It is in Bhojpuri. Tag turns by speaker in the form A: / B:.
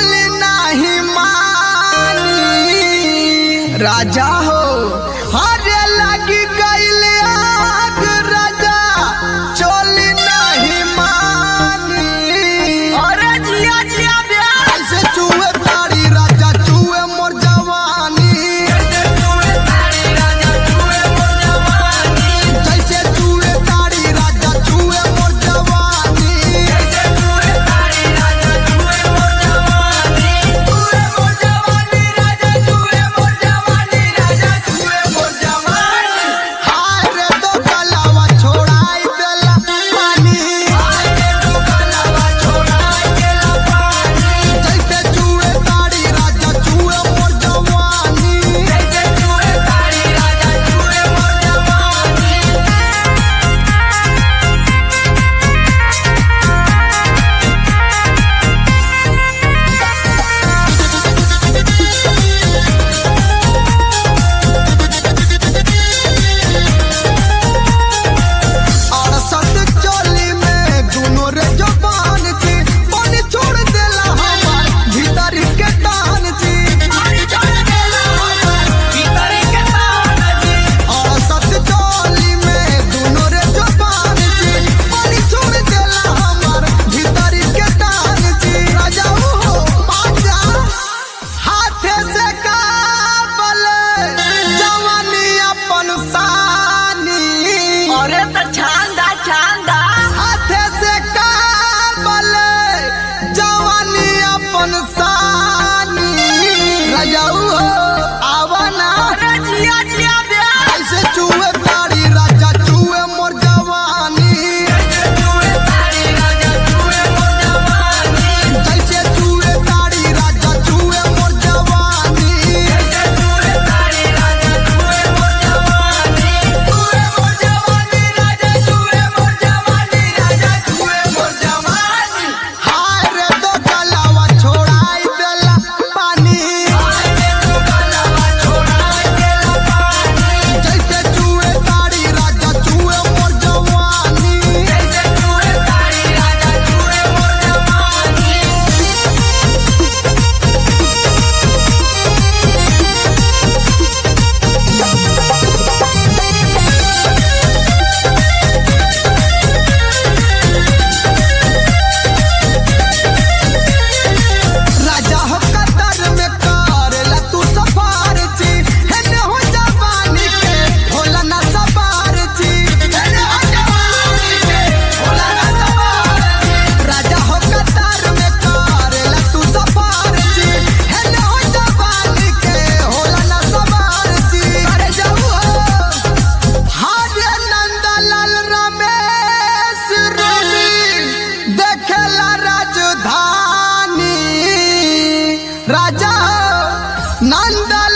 A: बोली नहीं मानी राजा हो हरे लगी गईल आग राजा चोली नहीं मानी। अरे जिया जिया ऐसे चूहे ताड़ी राजा चूहे मोर जवानी जैसे चूहे ताड़ी राजा चूहे मोर जवानी जैसे चूहे ताड़ी राजा चूहे मोर जवानी जैसे चूहे ताड़ी राजा चूहे मोर जवानी चूहे मोर जवानी राजा चूहे मोर जवानी राजा चूहे मोर जवानी। हाय रे दो कलावा छोड़ाई देला पानी हाय रे दो कलावा छोड़ाई देला पानी जैसे चूहे ताड़ी राजा चूहे मोर जवानी जैसे चूहे ताड़ी राजा चूहे मोर जवानी। और सत चोली में दोनों रे जवान थी पानी छोड़ देला हमार भीतर के टान थी पानी छोड़ देला हमार भीतर के टान थी। और सत चोली में दोनों रे जवान थी पानी छोड़ देला हमार भीतर के टान थी। राजा हो आजा हाथे से काबल जवानी अपन सानी अरे तो छांदा छांदा हाथे से काबल जवानी अपन सानी राजाऊ हो आवना अरे जिया जिया ऐसे चूहे ताड़ी राजा चूहे मोर जवानी जैसे चूहे ताड़ी राजा चूहे मोर जवानी जैसे चूहे ताड़ी राजा चूहे मोर जवानी जैसे चूहे ताड़ी राजा चूहे मोर जवानी चूहे मोर जवानी राजा चूहे मोर जवानी राजा चूहे मोर जवानी। हाय रे दो कलावा छोड़ाई देला पानी हाय रे दो कलावा छोड़ाई देला पानी जैसे चूहे ताड़ी राजा चूहे मोर जवानी जैसे चूहे ताड़ी राजा चूहे मोर जवानी। राजा हो कतर में करेला तू सफार जी हेने हो जवानी के होला ना सवार जी हेने हो जवानी के होला ना सवार जी। राजा हो कतर में करेला तू सफार जी हेने हो जवानी के होला ना सवार जी। अरे जाऊ हो हरे नंदलाल रमेश रवि देखेला राजधानी राजा नंदलाल